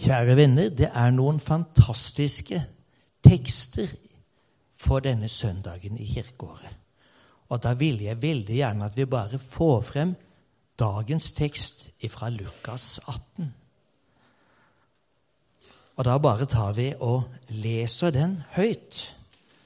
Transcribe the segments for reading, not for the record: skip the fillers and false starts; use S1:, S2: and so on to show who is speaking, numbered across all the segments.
S1: Kjære venner, det noen fantastiske tekster for denne søndagen i kirkeåret. Og da vil jeg veldig gjerne at vi bare får frem dagens tekst fra Lukas 18. Og da bare tar vi og leser den høyt.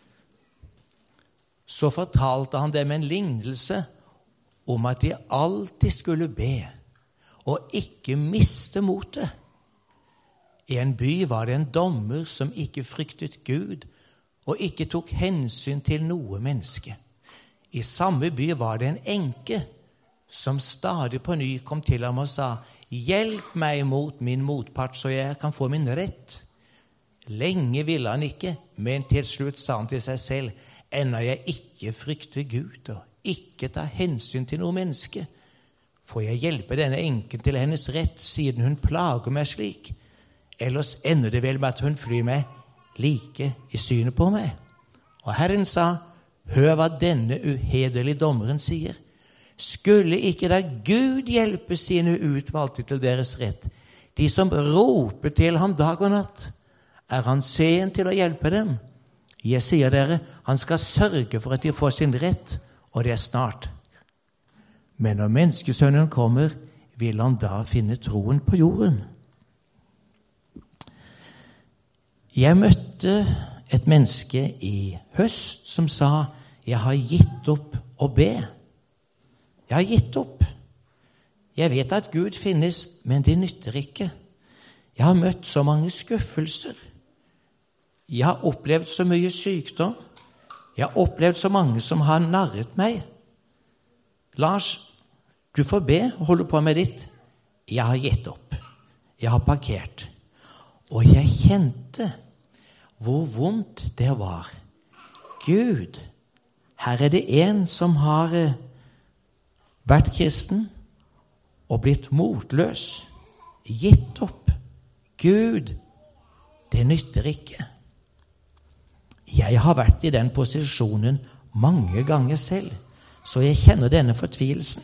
S1: Så fortalte han dem en lignelse om at de alltid skulle be og ikke miste motet. I en by var det en dommer som ikke fryktet Gud og ikke tok hensyn til noe menneske. I samme by var det en enke som stadig på ny kom til ham og sa: «Hjelp meg mot min motpart, så jeg kan få min rett.» Lenge ville han ikke, men til slutt sa han til seg selv: «Ennå jeg ikke frykter Gud og ikke tar hensyn til noe menneske, får jeg hjelpe denne enken til hennes rett, siden hun plager meg slik. Ellers ender det vel med at hun flyr meg like i synet på meg.» Og Herren sa: «Hør hva denne uhederlige dommeren sier. Skulle ikke da Gud hjelpe sine utvalgte til deres rett, de som roper til ham dag og natt? Han sen til å hjelpe dem? Jeg sier dere, han skal sørge for at de får sin rett, og det snart. Men når menneskesønnen kommer, vil han da finne troen på jorden?» Jeg møtte et menneske i høst som sa: «Jeg har gitt opp å be. Jeg har gitt opp. Jeg vet at Gud finnes, men det nytter ikke. Jeg har møtt så mange skuffelser. Jeg har opplevd så mye sykdom. Jeg har opplevd så mange som har narret meg. Lars, du får be og holde på med ditt. Jeg har gitt opp. Jeg har parkert.» Og jeg kjente hvor vondt det var. Gud, her det en som har vært kristen og blitt motløs, gitt opp. Gud, det nytter ikke. Jeg har vært i den posisjonen mange ganger selv, så jeg kjenner denne fortvilelsen.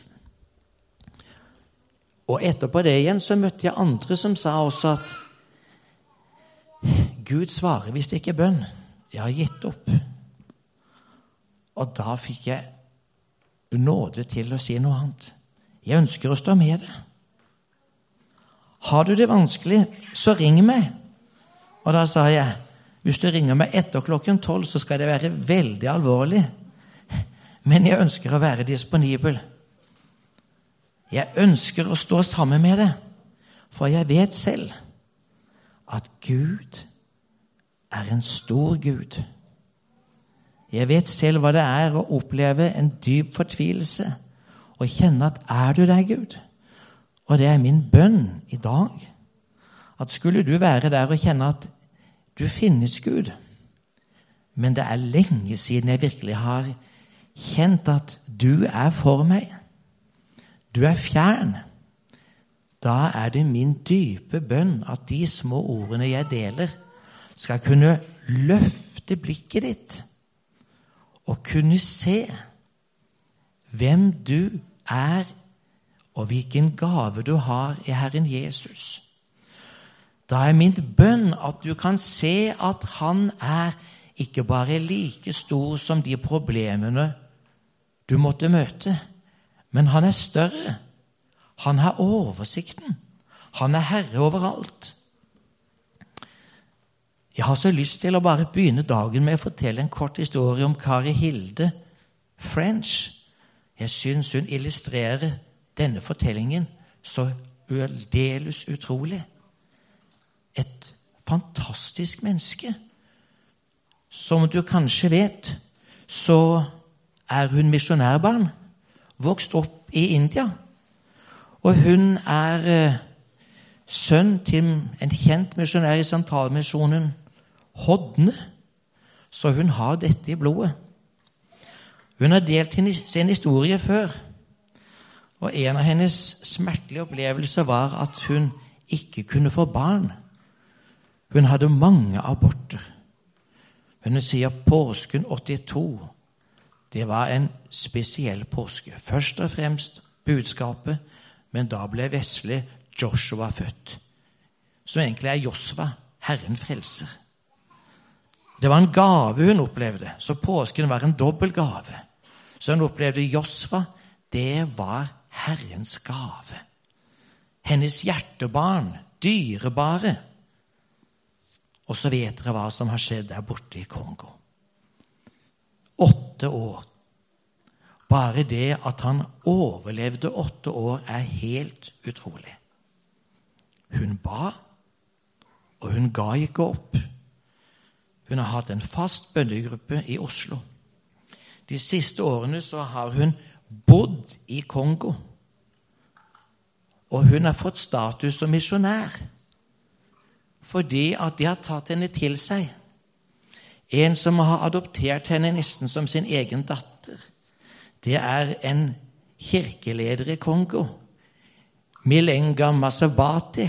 S1: Og etterpå det igjen så møtte jeg andre som sa også at Gud svarer hvis det ikke er bønn. Jeg har gitt opp. Og da fikk jeg nåde til å si noe annet. Jeg ønsker å stå med det. Har du det vanskelig, så ring meg. Og da sa jeg: «Hvis du ringer meg etter 12:00, så skal det være veldig alvorlig. Men jeg ønsker å være disponibel. Jeg ønsker å stå sammen med deg, for jeg vet selv at Gud en stor Gud. Jeg vet selv hva det å oppleve en dyp fortvilelse og kjenne at du der, Gud? Og det min bønn i dag, at skulle du være der og kjenne at du finnes, Gud, men det lenge siden jeg virkelig har kjent at du for meg. Du fjern. Da det min dype bønn at de små ordene jeg deler, skal kunne løfte blikket ditt og kunne se hvem du og hvilken gave du har i Herren Jesus. Da min bønn at du kan se at han ikke bare like stor som de problemene du måtte møte, men han større. Han har oversikten. Han herre overalt. Jeg har så lyst til å bare begynne dagen med å fortelle en kort historie om Kari Hilde French. Jeg synes hun illustrerer denne fortellingen så aldeles utrolig. Et fantastisk menneske. Som du kanskje vet, så hun misjonærbarn, vokst opp i India. Og hun sønn til en kjent misjonær i Santalmisjonen, Hodne, så hun har dette i blodet. Hun har delt sin historie før, og en av hennes smertelige opplevelser var at hun ikke kunne få barn. Hun hadde mange aborter. Hun sier påsken 82, det var en spesiell påske. Først og fremst budskapet, men da ble vesle Joshua født. som egentlig er Josva, Herren frelser. Det var en gave hun opplevde, så påsken var en dobbel gave. Så hun opplevde Josva, det var Herrens gave. Hennes hjertebarn, dyrebare. Og så vet dere hva som har skjedd der borte i Kongo. 8 år. Bare det at han overlevde 8 år er helt utrolig. Hun ba, og hun ga ikke opp. Hun har hatt en fast bønnegruppe i Oslo. De siste årene så har hun bodd i Kongo. Og hun har fått status som misjonær. Fordi at de har tatt henne til seg. En som har adoptert henne nesten som sin egen datter. Det er en kirkeleder i Kongo. Milenga Masabati.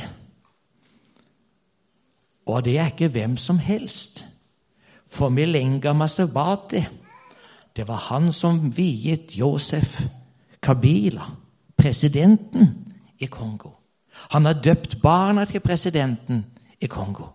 S1: Og det er ikke hvem som helst. For Milenga Masabati, det var han som viet Josef Kabila, presidenten i Kongo. Han har døpt barna til presidenten i Kongo.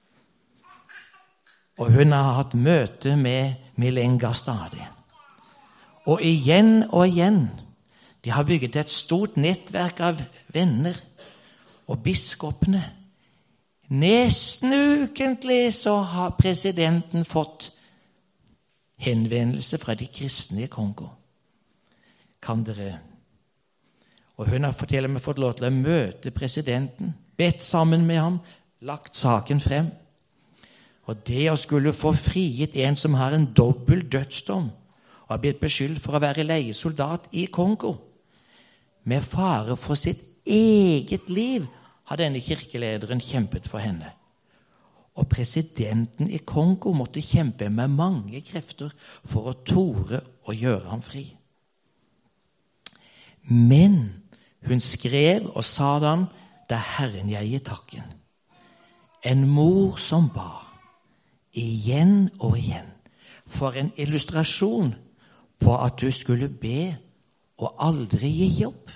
S1: Og hun har hatt møte med Milenga stadig. Og igjen, de har bygget et stort nettverk av venner og biskopene. Nesten ukentlig så har presidenten fått henvendelse fra de kristne i Kongo. Kan dere? Og hun har til og med fått lov til å møte presidenten, bedt sammen med ham, lagt saken frem. Og det å skulle få frigitt en som har en dobbel dødsdom, og har blitt beskyldt for å være leiesoldat i Kongo, med fare for sitt eget liv, har denne kirkelederen kjempet for henne. Og presidenten i Kongo måtte kjempe med mange krefter for å tore å gjøre ham fri. Men hun skrev og sa den, det er Herren jeg gir takken. En mor som ba, igjen og igjen, for en illustrasjon på at du skulle be og aldri gi opp.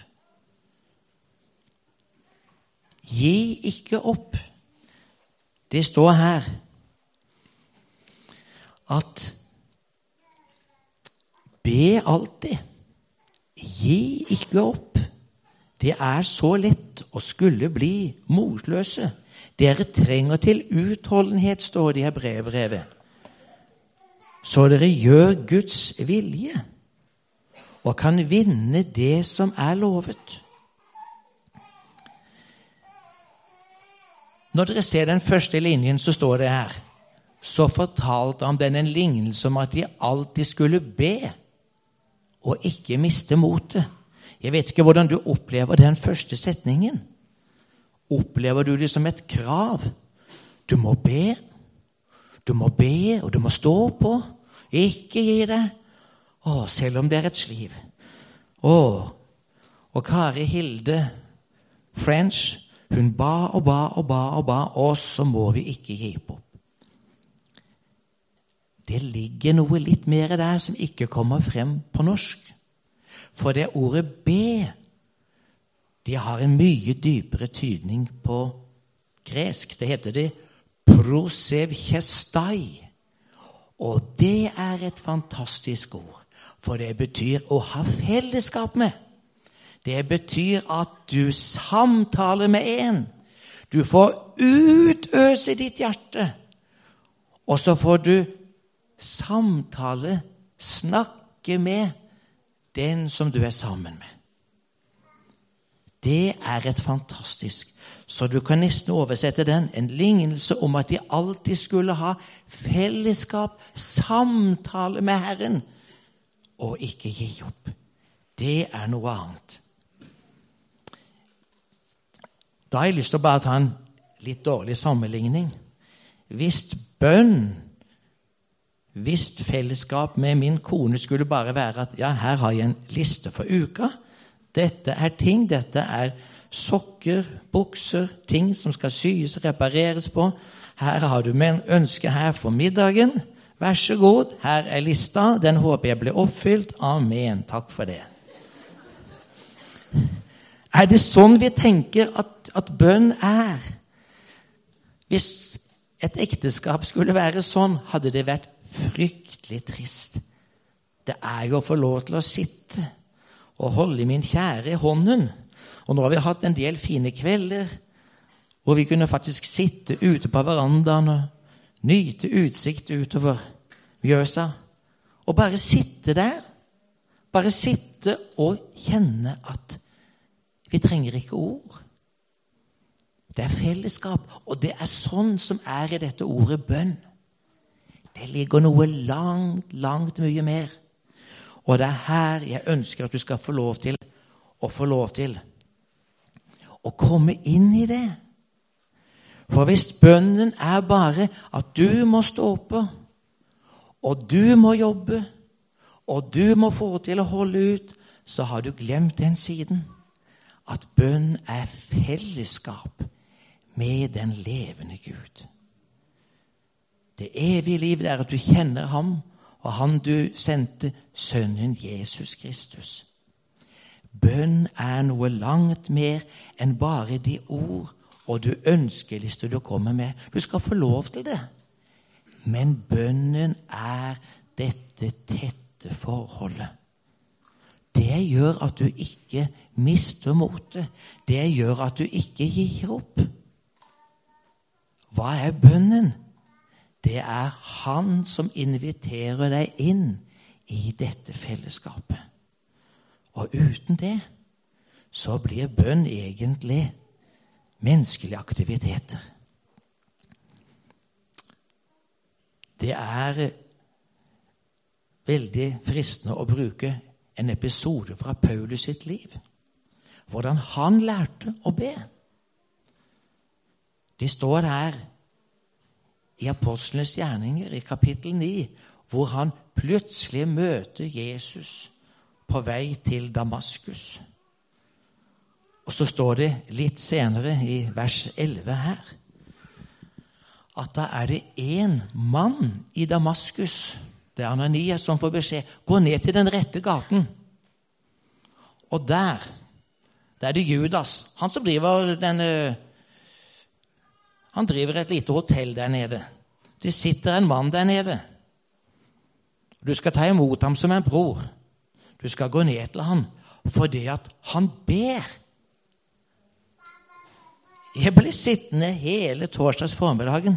S1: Gi ikke opp. Det står her at be alltid. Gi ikke opp. Det er så lett å skulle bli motløse. Dere trenger til utholdenhet, står det i Hebreerbrevet. Så dere gjør Guds vilje og kan vinne det som er lovet. Når dere ser den første linjen, så står det her. Så fortalte han den en lignelse om at de alltid skulle be og ikke miste motet. Jeg vet ikke hvordan du opplever den første setningen. Opplever du det som et krav? Du må be, og du må stå på. Ikke gi deg. Selv om det er et sliv. Og Kari Hilde French, hun ba, og så må vi ikke gi opp. Det ligger noe litt mer der som ikke kommer frem på norsk. For det ordet be, det har en mye dypere tydning på gresk. Det heter det prosevkjestai. Og det er et fantastisk ord, for det betyr å ha fellesskap med. Det betyr at du samtaler med en. Du får utøse ditt hjerte, og så får du samtale, snakke med den som du er sammen med. Det er et fantastisk. Så du kan nesten oversette den. En lignelse om at de alltid skulle ha fellesskap, samtale med Herren, og ikke gi opp. Det er noe annet. Da har jeg lyst til å bare ta en litt dårlig sammenligning. Hvis fellesskap med min kone skulle bare være at ja, her har jeg en liste for uka. Dette er ting, dette er sokker, bukser, ting som skal syes og repareres på. Her har du med en ønske her for middagen. Vær så god, her er lista. Den håper jeg blir oppfylt. Amen, takk for det. Er det sånn vi tenker at bønn er? Hvis et ekteskap skulle være sånn, hadde det vært fryktelig trist. Det jo å få lov til å sitte og holde min kjære i hånden. Og nå har vi hatt en del fine kvelder, hvor vi kunne faktisk sitte ute på verandaen og nyte utsikt utover Mjøsa. Og bare sitte der. Bare sitte og kjenne at vi trenger ikke ord. Det fellesskap, og det sånn som i dette ordet bønn. Det ligger noe langt, langt mye mer. Og det her jeg ønsker at du skal få lov til å komme inn i det. For hvis bønnen bare at du må stå oppe, og du må jobbe, og du må få til å holde ut, så har du glemt den siden. At bønn fellesskap med den levende Gud. Det evige liv at du kjenner ham, og han du sendte, sønnen Jesus Kristus. Bønn noe langt mer enn bare de ord og du ønskelister du kommer med. Du skal få lov til det. Men bønnen dette tette forholdet. Det gjør at du ikke mister motet. Det gjør at du ikke gir opp. Hva bønnen? Det han som inviterer deg inn i dette fellesskapet. Og uten det, så blir bønn egentlig menneskelige aktiviteter. Det veldig fristende å bruke en episode fra Paulus sitt liv. Hvordan han lærte å be. Det står her i Apostlenes gjerninger i kapittel 9, hvor han plutselig møter Jesus på vei til Damaskus. Og så står det litt senere i vers 11 her, at da det en mann i Damaskus, det Ananias som får beskjed, gå ned til den rette gaten. Og der det Judas, han som driver han driver et lite hotell der nede. Det sitter en mann der nede. Du skal ta imot ham som en bror. Du skal gå ned til ham, fordi at han ber. Jeg ble sittende hele torsdags formiddagen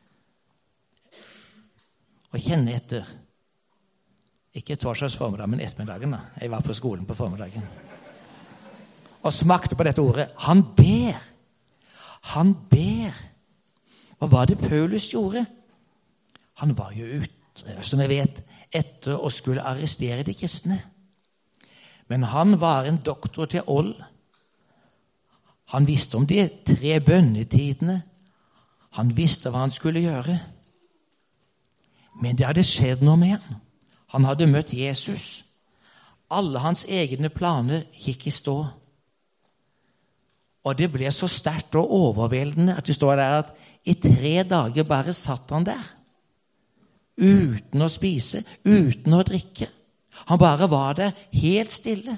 S1: og kjenne etter. Ikke torsdags formiddag, men ettermiddagen da. Jeg var på skolen på formiddagen. Og smakte på dette ordet. Han ber. Han ber. Hva var det Paulus gjorde? Han var jo ute, som vi vet, etter å skulle arrestere de kristne. Men han var en doktor til ånd. Han visste om de 3 bønnetidene. Han visste hva han skulle gjøre. Men det hadde skjedd noe med han. Han hadde møtt Jesus. Alle hans egne planer gikk i stå. Og det ble så sterkt og overveldende at det står der at i 3 dager bare satt han der. Uten å spise, uten å drikke. Han bare var der helt stille.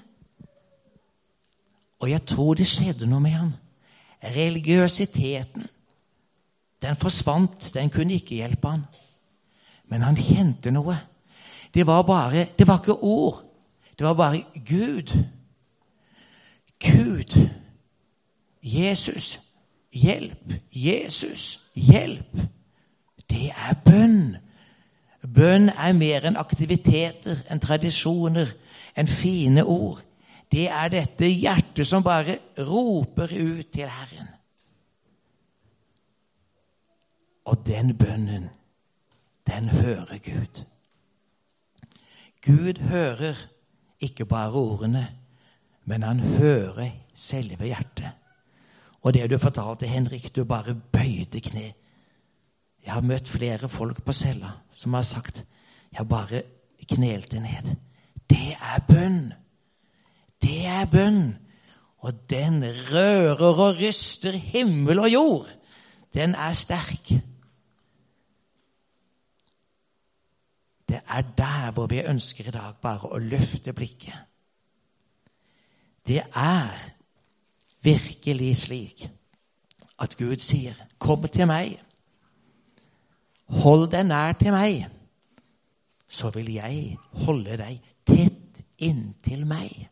S1: Og jeg tror det skjedde noe med han. Religiøsiteten, den forsvant, den kunne ikke hjelpe han. Men han kjente noe. Det var ikke ord. Det var bare Gud. Gud. Jesus, hjelp. Jesus, hjelp. Det bønn. Bønn mer enn aktiviteter, enn tradisjoner, enn fine ord. Det dette hjertet som bare roper ut til Herren. Og den bønnen, den hører Gud. Gud hører ikke bare ordene, men han hører selve hjertet. Og det du fortalte, Henrik, du bare bøyde kne. Jeg har møtt flere folk på cella som har sagt, jeg bare knelte ned. Det bønn. Det bønn. Og den rører og ryster himmel og jord. Den sterk. Det der hvor vi ønsker i dag bare å løfte blikket. Det virkelig slik at Gud sier, kom til meg, hold deg nær til meg, så vil jeg holde deg tett inntil meg.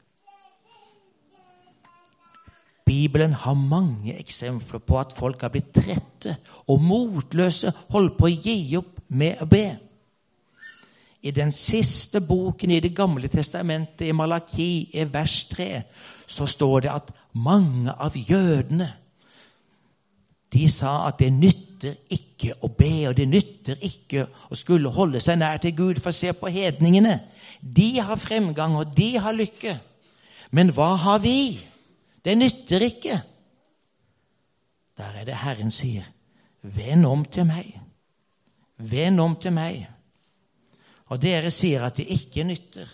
S1: Bibelen har mange eksempler på at folk har blitt trette og motløse, holdt på å gi opp med å be. I den siste boken i Det gamle testamentet, i Malaki, i vers 3, så står det at mange av jødene, de sa at det nytter ikke å be, og det nytter ikke å skulle holde seg nær til Gud, for se på hedningene. De har fremgang, og de har lykke. Men hva har vi? Det nytter ikke. Der er det Herren sier, vend om til meg. Vend om til meg. Og dere sier at det ikke nytter.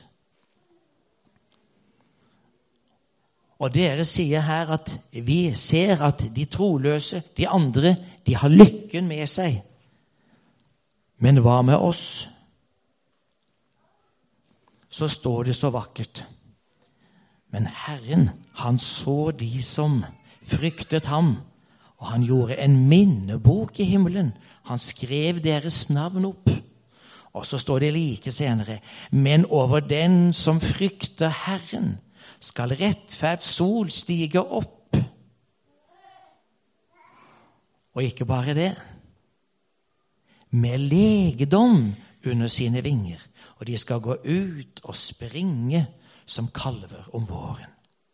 S1: Og dere sier her at vi ser at de troløse, de andre, de har lykken med seg. Men hva med oss? Så står det så vakkert. Men Herren, han så de som fryktet ham, og han gjorde en minnebok i himmelen. Han skrev deres navn opp. Og så står det like senere, men over den som frykter Herren, skal rettferd sol stige opp. Og ikke bare det, med legedom under sine vinger, og de skal gå ut og springe som kalver om våren.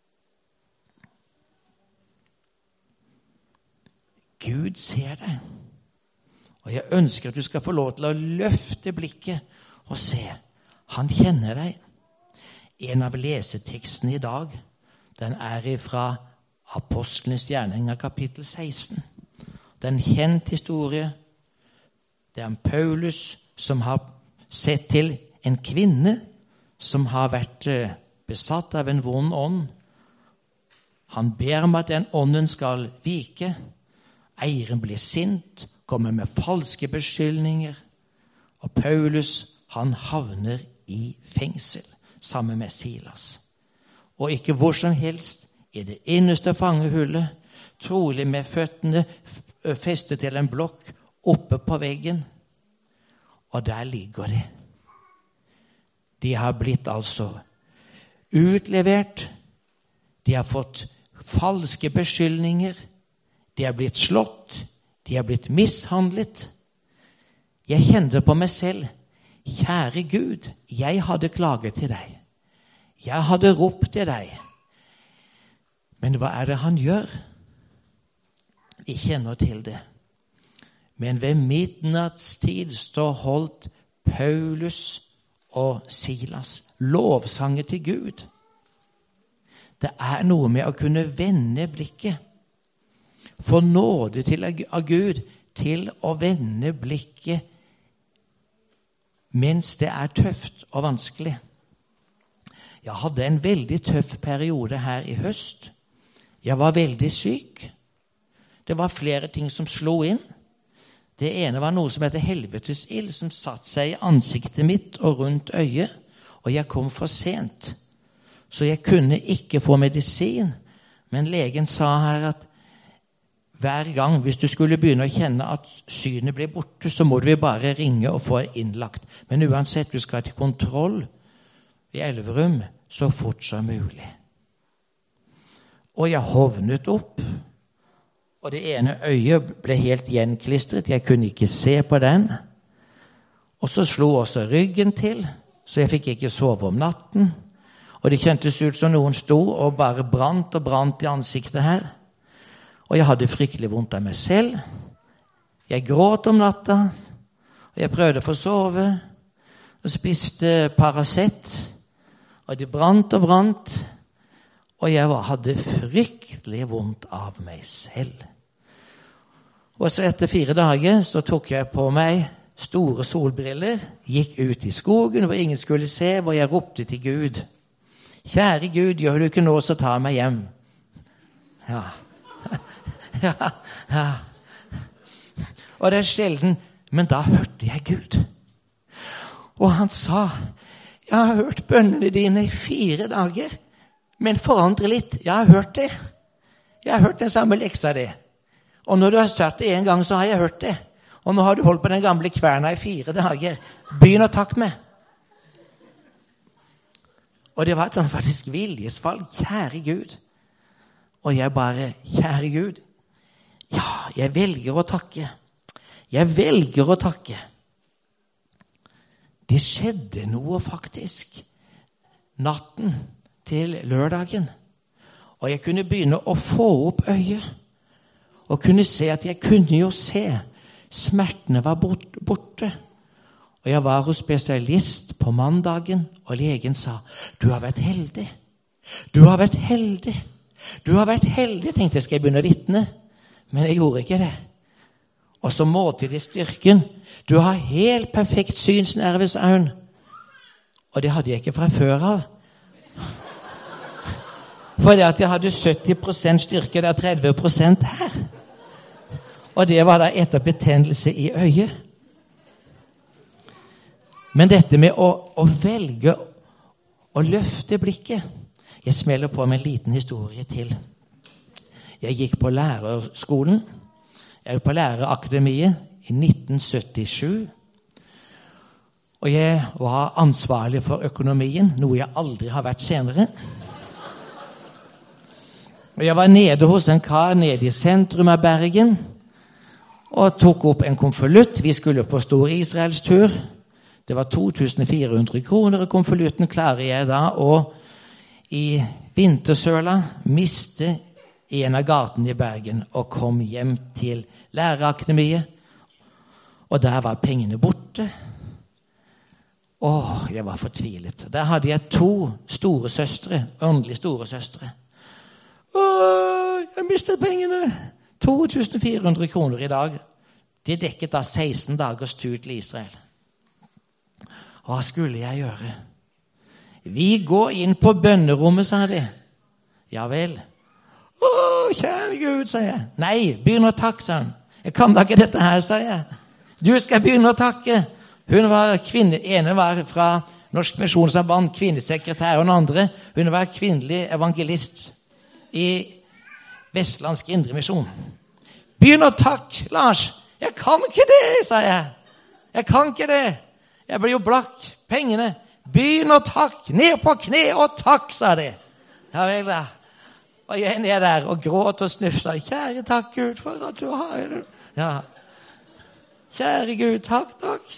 S1: Gud ser deg, og jeg ønsker at du skal få lov til å løfte blikket og se. Han kjenner deg. En av lesetekstene i dag, den er fra Apostlenes gjerninger, kapittel 16. Det er en kjent historie. Det er en Paulus som har sett til en kvinne som har vært besatt av en vond ånd. Han ber om at den ånden skal vike. Eieren blir sint, kommer med falske beskyldninger, og Paulus, han havner i fengsel sammen med Silas. Og ikke hvor som helst, i det innerste fangehullet, trolig med føttene festet til en blokk oppe på veggen. Og der ligger de. De har blitt altså utlevert. De har fått falske beskyldninger. De har blitt slått. De har blitt mishandlet. Jeg kjente på meg selv, kjære Gud, jeg hadde klaget til deg. Jeg hadde ropt til deg. Men hva er det han gjør? Jeg kjenner til det. Men ved midnattstid står holdt Paulus og Silas lovsanger til Gud. Det er noe med å kunne vende blikket. Få nåde til av Gud til å vende blikket mens det er tøft og vanskelig. Jeg hadde en veldig tøff periode her i høst. Jeg var veldig syk. Det var flere ting som slo inn. Det ene var noe som heter helvetesild, som satt seg i ansiktet mitt og rundt øyet, og jeg kom for sent. Så jeg kunne ikke få medisin, men legen sa her at hver gang, hvis du skulle begynne å kjenne at synet blir borte, så må du bare ringe og få innlagt. Men uansett, du skal til kontroll i Elverum så fort som mulig. Og jeg hovnet opp, og det ene øyet ble helt gjenklistret. Jeg kunne ikke se på den. Og så slo også ryggen til, så jeg fikk ikke sove om natten. Og det kjentes ut som noen sto og bare brant og brant i ansiktet her. Og jeg hadde fryktelig vondt av meg selv. Jeg gråt om natta, og jeg prøvde å få sove, og spiste Paracet, og det brant og brant, og jeg hadde fryktelig vondt av meg selv. Og så etter 4 dager så tok jeg på meg store solbriller, gikk ut i skogen hvor ingen skulle se, hvor jeg ropte til Gud. Kjære Gud, gjør du ikke nå, så ta meg hjem. Ja. Ja. Og det er sjelden, men da hørte jeg Gud. Og han sa, jeg har hørt bønnene dine i 4 dager, men forandre litt. Jeg har hørt det. Jeg har hørt den samme leksa det. Og når du har sagt det en gang, så har jeg hørt det. Og nå har du holdt på den gamle kverna i 4 dager. Begynn å takke meg. Og det var et sånn faktisk viljesvalg. Kjære Gud. Og jeg bare, kjære Gud, ja, jeg velger å takke. Jeg velger å takke. Det skjedde noe faktisk natten til lørdagen. Og jeg kunne begynne å få opp øyet. Og kunne se at jeg kunne jo se. Smertene var borte. Og jeg var hos spesialist på mandagen, og legen sa, du har vært heldig. Du har vært heldig. Du har vært heldig. Jeg tenkte jeg skal begynne å vitne, men jeg gjorde ikke det. Og så målte de styrken. Du har helt perfekt synsnerve, sa hun. Og det hadde jeg ikke fra før av. Fordi at jeg hadde 70% styrke, det er 30% her. Og det var da etter betennelse i øyet. Men dette med å velge å løfte blikket. Jeg smeller på med en liten historie til. Jeg gikk på lærerskolen. Jeg var på lærerakademiet i 1977. Og jeg var ansvarlig for økonomien, noe jeg aldri har vært senere. Og jeg var nede hos en kar nede i sentrum av Bergen og tok opp en konvolutt. Vi skulle på stor Israelstur. Det var 2400 kroner, og konvolutten klarer jeg da å i vintersøla miste i en av gatene i Bergen og kom hjem til lærerakademiet. Og der var pengene borte. Jeg var fortvilet. Der hadde jeg 2 store søstre, åndelige store søstre. Jeg mistet pengene. 2400 kroner i dag. Det dekket da 16 dagers tur til Israel. Hva skulle jeg gjøre? Vi går inn på bønnerommet, sa de. Ja vel. Kjære Gud, sa jeg. Nei, begynn å takke, sa han. Jeg kan da ikke dette her, sa jeg. Du skal begynne å takke. Hun var kvinne, ene var fra Norsk Misjonssamband, kvinnesekretær, og den andre, hun var kvinnelig evangelist i Vestlandsk Indremisjon. Begynn å takke, Lars. Jeg kan ikke det, sa jeg. Jeg kan ikke det. Jeg blir jo blakk. Pengene. Begynn å takke. Ned på kne og takk, sa de. Ja vel da. Og jeg er ned der og gråt og snufsa. Kjære takk, Gud, for at du har det. Ja. Kjære Gud, takk, takk.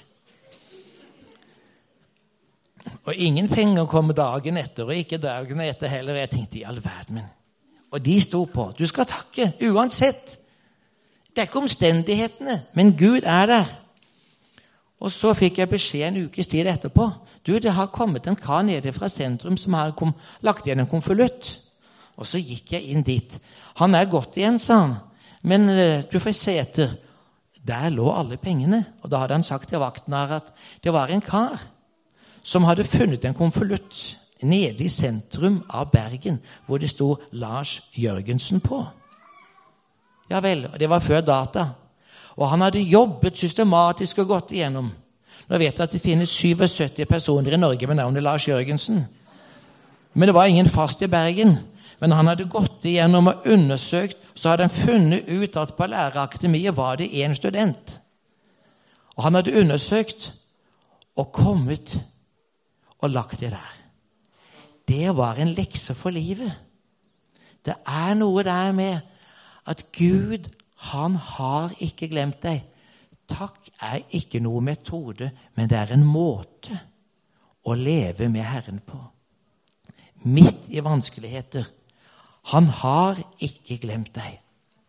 S1: Og ingen penger kommer dagen etter, og ikke dagen etter heller. Jeg tenkte i all verden. Og de sto på. Du skal takke, uansett. Det er ikke omstendighetene, men Gud er der. Og så fikk jeg beskjed en ukes tid etterpå. Du, det har kommet en kar nede fra sentrum som har lagt igjen en konvolutt. Og så gikk jeg inn dit. Han er godt igjen, sa han. Men du får se etter. Der lå alle pengene. Og da hadde han sagt til vakten at det var en kar som hadde funnet en konvolutt nede i sentrum av Bergen, hvor det sto Lars Jørgensen på. Ja vel, og det var før data. Og han hadde jobbet systematisk og gått igjennom. Nå vet jeg at det finnes 77 personer i Norge med navnet Lars Jørgensen. Men det var ingen fast i Bergen. Men han hadde gått igjennom og undersøkt, så hadde han funnet ut at på lærerakademiet var det en student. Og han hadde undersøkt og kommet og lagt det der. Det var en lekse for livet. Det er noe der med at Gud, han har ikke glemt deg. Takk er ikke noe metode, men det er en måte å leve med Herren på. Midt i vanskeligheter. Han har ikke glemt deg.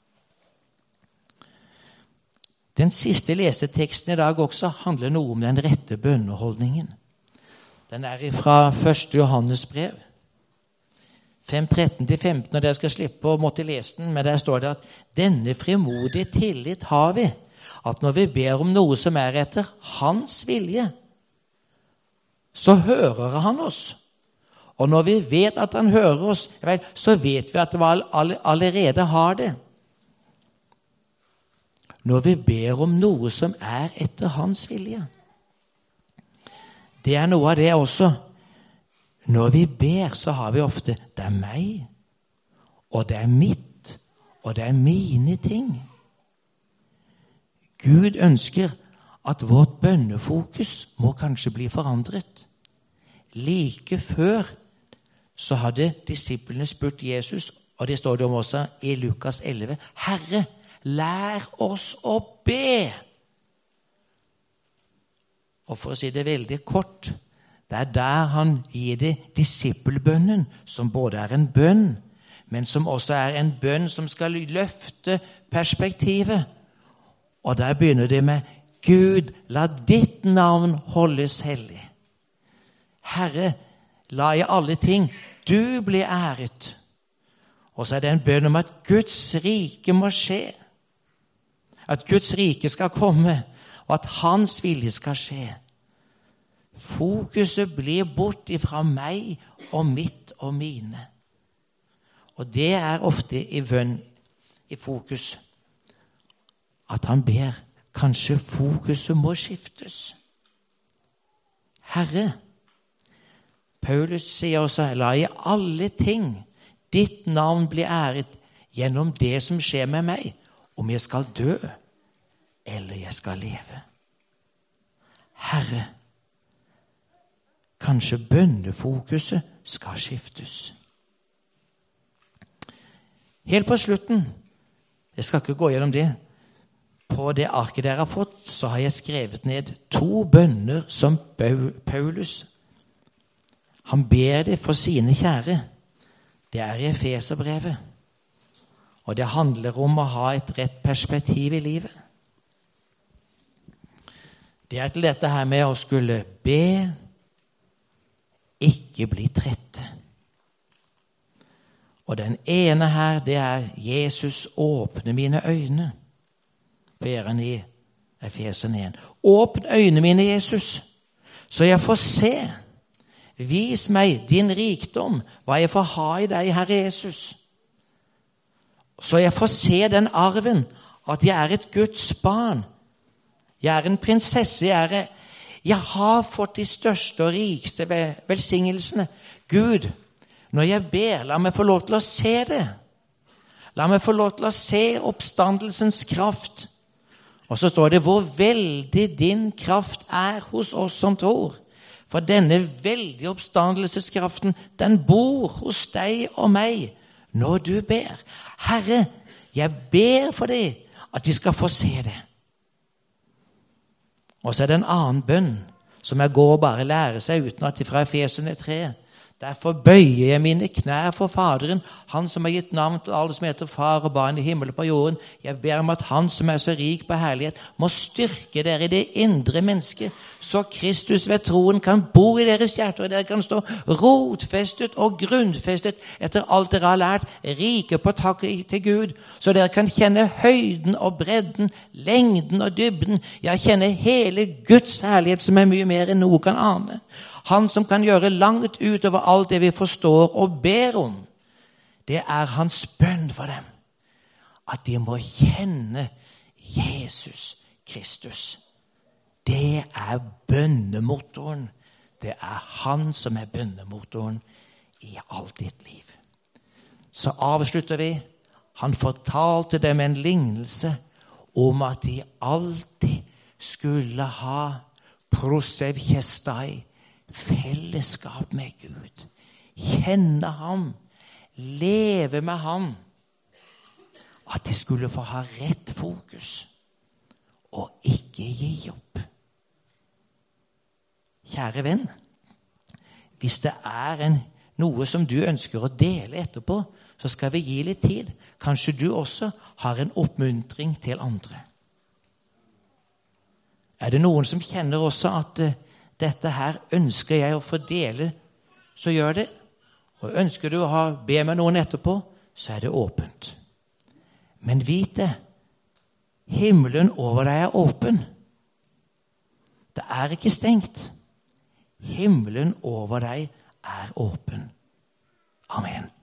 S1: Den siste leseteksten i dag også handler noe om den rette bønneholdningen. Den er fra 1. Johannes brev. 5:13-15, og dere skal slippe å måtte lese den, men der står det at denne frimodige tillit har vi, at når vi ber om noe som er etter hans vilje, så hører han oss. Og når vi vet at han hører oss, så vet vi at vi allerede har det. Når vi ber om noe som er etter hans vilje. Det er noe av det også. Når vi ber, så har vi ofte, det er meg, og det er mitt, og det er mine ting. Gud ønsker at vårt bønnefokus må kanskje bli forandret. Like før så hadde disiplene spurt Jesus, og det står det om også i Lukas 11, Herre, lær oss å be. Og for å si det veldig kort, det er der han gir det disippelbønnen, som både er en bønn, men som også er en bønn som skal løfte perspektivet. Og der begynner det med, Gud, la ditt navn holdes hellig. Herre, la i alle ting du bli æret. Og så er det en bønn om at Guds rike må skje. At Guds rike skal komme, og at hans vilje skal skje. Fokuset blir bort ifra meg og mitt og mine. Og det er ofte i bønn i fokus. At han ber, kanskje fokuset må skiftes. Herre, Paulus sier også, la i alle ting ditt navn bli æret gjennom det som skjer med meg, om jeg skal dø eller jeg skal leve. Herre, kanskje bønnefokuset skal skiftes. Helt på slutten, jeg skal ikke gå gjennom det, på det arket dere har fått, så har jeg skrevet ned 2 bønner som Paulus. Han ber det for sine kjære. Det er i Efeserbrevet. Og det handler om å ha et rett perspektiv i livet. Det er til dette her med å skulle be, ikke bli trette. Og den ene her, det er Jesus åpne mine øyne. Ber han i Efesen 1. Åpn øynene mine, Jesus, så jeg får se. Vis meg din rikdom, hva jeg får ha i deg, Herre Jesus. Så jeg får se den arven, at jeg er et Guds barn. Jeg er en prinsesse, jeg har fått de største og rikeste velsignelsene. Gud, når jeg ber, la meg få lov til å se det. La meg få lov til å se oppstandelsens kraft. Og så står det, hvor veldig din kraft er hos oss som tror. For denne veldige oppstandelseskraften, den bor hos deg og meg når du ber. Herre, jeg ber for deg at de skal få se det. Og så er det en annen bønn som jeg går og bare lærer seg uten at det fra Efesene 3. Derfor bøyer jeg mine knær for Faderen, han som har gitt navn til alle som heter far og barn i himmelen på jorden. Jeg ber om at han som er så rik på herlighet må styrke dere i det indre mennesket, så Kristus ved troen kan bo i deres hjerter, og dere kan stå rotfestet og grunnfestet etter alt dere har lært, rike på takk til Gud, så dere kan kjenne høyden og bredden, lengden og dybden, ja, kjenne hele Guds herlighet som er mye mer enn noe kan ane. Han som kan gjøre langt utover alt det vi forstår og ber om. Det er hans bønn for dem. At de må kjenne Jesus Kristus. Det er bønnemotoren. Det er han som er bønnemotoren i alt ditt liv. Så avslutter vi. Han fortalte dem en lignelse om at de alltid skulle ha prosevkjestai, fellesskap med Gud, kjenne ham, leve med ham, at de skulle få ha rett fokus og ikke gi opp. Kjære venn, hvis det er noe som du ønsker å dele etterpå, så skal vi gi litt tid. Kanskje du også har en oppmuntring til andre. Er det noen som kjenner også at dette her ønsker jeg å få dele, så gjør det. Og ønsker du å be med noen etterpå, så er det åpent. Men vit det, himmelen over deg er åpen. Det er ikke stengt. Himmelen over deg er åpen. Amen.